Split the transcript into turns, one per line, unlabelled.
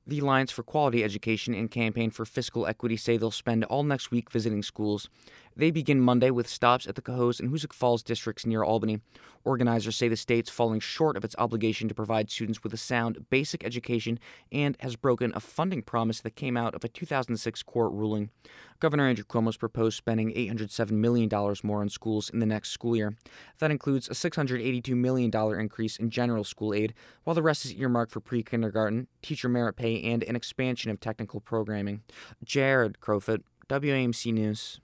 The Alliance for Quality Education and Campaign for Fiscal Equity say they'll spend all next week visiting schools. They begin Monday with stops at the Cohoes and Hoosick Falls districts near Albany. Organizers say the state's falling short of its obligation to provide students with a sound, basic education and has broken a funding promise that came out of a 2006 court ruling. Governor Andrew Cuomo's proposed spending $807 million more on schools in the next school year. That includes a $682 million increase in general school aid, while the rest is earmarked for pre-kindergarten, teacher merit pay, and an expansion of technical programming. Jared Crowfoot, WAMC News.